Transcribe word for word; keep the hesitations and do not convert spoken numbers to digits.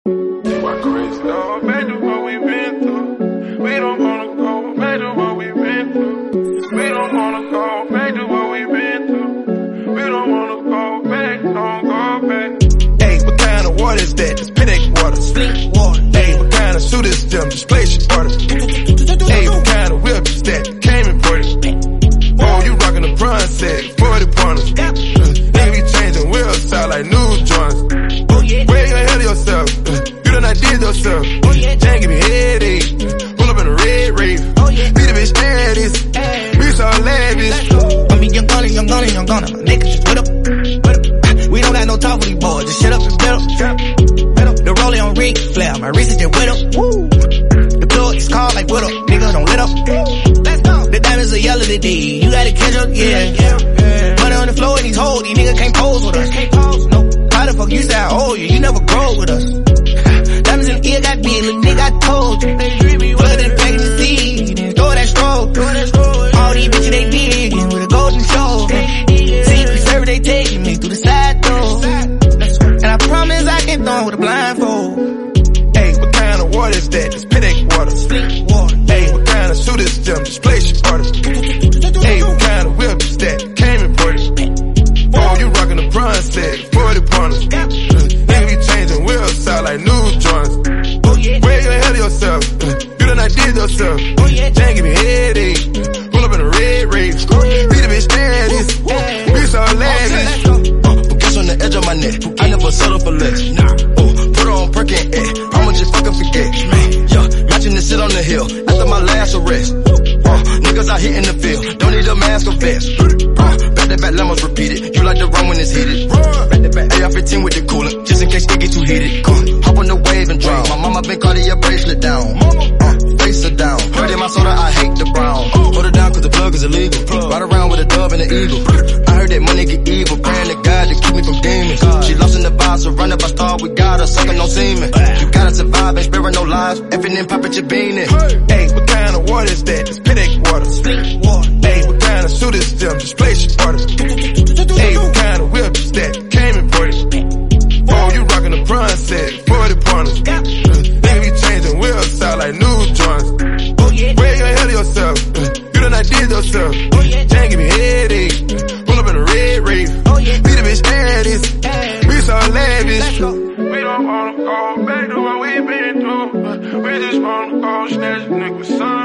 Why crazy go back to what we've been through? We don't wanna go back to what we've been through. We don't wanna go back to what we've been through. We don't wanna go back, don't go back. Hey, what kind of water is that? It's Pedic water. Sleep water. Hey, what kind of suit is them? Display shit water. Hey, what kind of whip is that? Came imported. Oh, you rockin' the bronze set, forty pointers. Nigga be changing wheels, sound like new joints. Where you ahead of yourself? You done not did yourself. Jane give me headache. Pull up in a red rave. Be the bitch status. We so lavish. I mean, young gunna, young gunna, young gunna. My niggas just put up. We don't got no talk for these boys. Just shut up and spit up. The rolling on Ric Flair. My wrist is just wet up. The plug is called like what up. Nigga don't lit up. Let's go. The diamonds are yellow today. You gotta catch up, yeah. Money on the floor in these hoes. These niggas can't pose with us. Can't pose, no. How the fuck you say I owe you? You never grow with us. Diamonds in the ear got big, look nigga, I told you. Blood in the pack of the seed, then throw that stroke. All these bitches they digging with a golden show. Secret service they taking me through the side door. And I promise I can throw with a blindfold. Hey, what kind of water is that? It's Pedic water. Sleep water. Hey, what kind of suit is them? Display shit water. Hey, what kind of whip is that? Came imported. Oh, you rockin' the bronze set, forty pointers. Nigga be changing wheels, sound like new joints. Where you ahead of yourself? You done not did yourself. Jane give me headache. Pull up in a red rave. Be the bitch status. We so lavish. Uh, Cash on the edge of my neck. I never settle for less. Nah. Oh, put her on perk and eh. I'ma just fucking forget. Yeah, matching the shit on the hill. After my last arrest. Uh, niggas out here in the field. Don't need a mask or vest. Uh, back to back lemons repeated. You like to run when it's heated. Back to back A R fifteen with the coolant. Just in case it get too heated. Uh, hop on the wave and drown. My mama been Cartier bracelet down. Uh, face her down. Heard in my soda, I hate the brown. Hold her down cause the plug is illegal. Ride around with a dove and an eagle. I heard that money get evil. Praying to God to keep me from demons. She lost in the vibe, surrounded by stars. We got her, sucking no semen. You gotta survive, ain't sparing no lives. Effing and popping your bean in. Hey, what kind of water is that? It's Pedic water. Sleep water. Hey, what kind of suit is them? Display shit water. Hey, what kind of whip is that? Came imported. Oh, you rockin' the bronze set, forty pointers. Nigga be changing wheels, sound like new joints. Where you ahead of yourself? You done not did yourself. Jane give me headache. Pull up in a red rave. Be the bitch status. We so lavish. We don't wanna go back to what we've been through. We just wanna go snatch a nigga some.